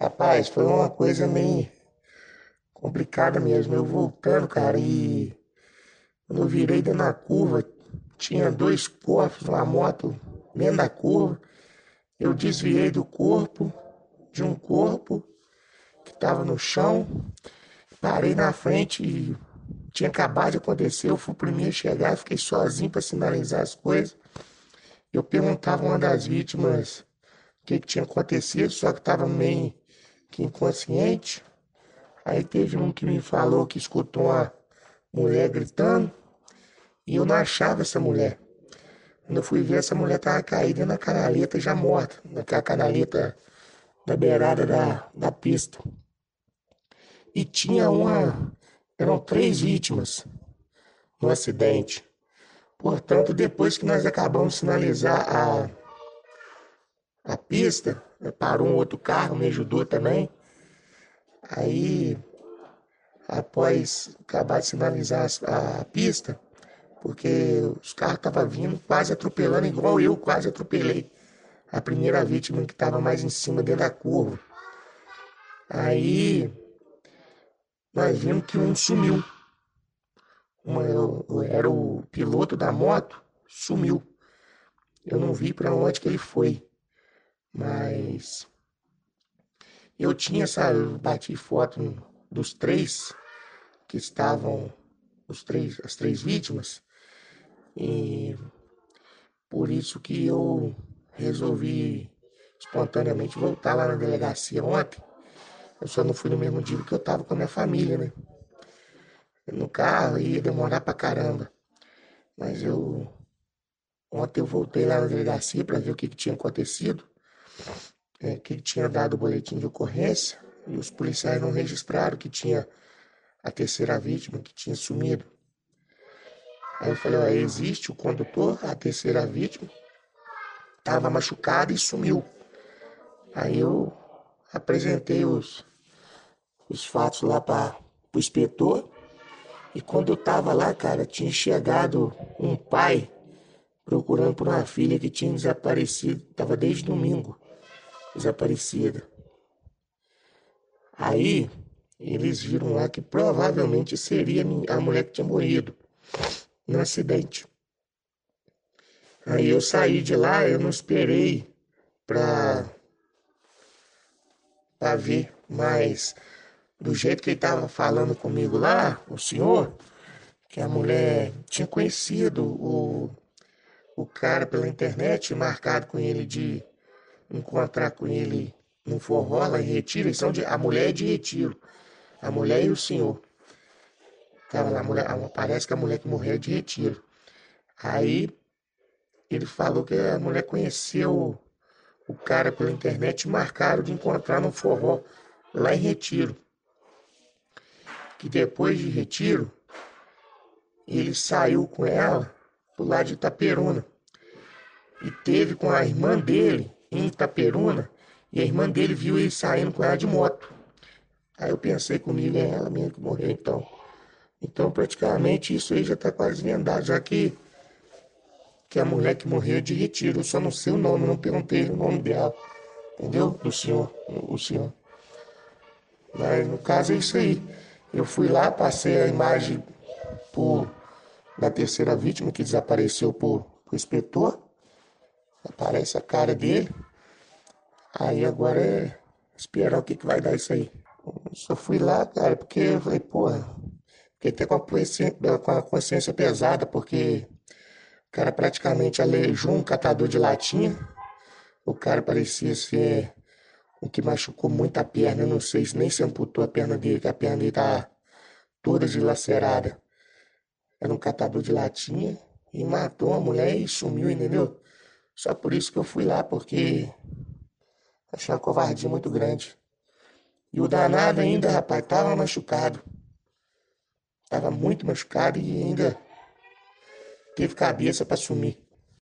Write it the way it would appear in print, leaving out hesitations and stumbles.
Rapaz, foi uma coisa meio complicada mesmo. Eu voltando, cara, e quando eu virei dentro da curva, tinha dois corpos, uma moto dentro da curva. Eu desviei do corpo, de um corpo que estava no chão, parei na frente e tinha acabado de acontecer. Eu fui o primeiro a chegar, fiquei sozinho para sinalizar as coisas. Eu perguntava a uma das vítimas o que tinha acontecido, só que estava meio que inconsciente. Aí teve um que me falou que escutou uma mulher gritando e eu não achava essa mulher. Quando eu fui ver, essa mulher estava caída na canaleta, já morta, naquela canaleta da beirada da pista. E tinha eram três vítimas no acidente. Portanto, depois que nós acabamos de sinalizar a pista, parou um outro carro, me ajudou também. Aí, após acabar de sinalizar a pista, porque os carros estavam vindo quase atropelando, igual eu quase atropelei a primeira vítima que estava mais em cima dentro da curva. Aí nós vimos que um sumiu. Era o piloto da moto, sumiu. Eu não vi para onde que ele foi, mas eu tinha, sabe, eu bati foto dos três que estavam, as três vítimas, e por isso que eu resolvi espontaneamente voltar lá na delegacia ontem. Eu só não fui no mesmo dia porque eu tava com a minha família, né? No carro ia demorar pra caramba. Mas ontem eu voltei lá na delegacia para ver o que tinha acontecido, que ele tinha dado o boletim de ocorrência e os policiais não registraram que tinha a terceira vítima que tinha sumido. Aí eu falei, ó, existe o condutor, a terceira vítima, estava machucada e sumiu. Aí eu apresentei os fatos lá para o inspetor. E quando eu tava lá, cara, tinha chegado um pai procurando por uma filha que tinha desaparecido. Tava desde domingo desaparecida. Aí eles viram lá que provavelmente seria a mulher que tinha morrido no acidente. Aí eu saí de lá, eu não esperei pra, pra ver, mas do jeito que ele tava falando comigo lá, o senhor, que a mulher tinha conhecido o cara pela internet, marcado com ele de encontrar com ele no forró lá em Retiro. A mulher é de Retiro, a mulher e o senhor. Tava lá, parece que a mulher que morreu é de Retiro. Aí ele falou que a mulher conheceu o cara pela internet e marcaram de encontrar no forró lá em Retiro. Que depois de Retiro, ele saiu com ela pro lado de Itaperuna. E teve com a irmã dele em Itaperuna. E a irmã dele viu ele saindo com ela de moto. Aí eu pensei comigo, é ela mesmo que morreu então. Então praticamente isso aí já tá quase vendado, já que a mulher que morreu é de Retiro. Eu só não sei o nome, não perguntei o nome dela. Entendeu? Do senhor, o senhor. Mas no caso é isso aí. Eu fui lá, passei a imagem por, da terceira vítima que desapareceu pro inspetor. Aparece a cara dele. Aí agora é esperar o que vai dar isso aí. Eu só fui lá, cara, porque eu falei, porra, fiquei até com a consciência pesada, porque o cara praticamente aleijou um catador de latinha. O cara parecia ser o que machucou muito a perna. Eu não sei se nem se amputou a perna dele, que a perna dele tá toda dilacerada. Era um catador de latinha e matou a mulher e sumiu, entendeu? Só por isso que eu fui lá, porque achei uma covardia muito grande. E o danado ainda, rapaz, tava machucado. Tava muito machucado e ainda teve cabeça pra sumir.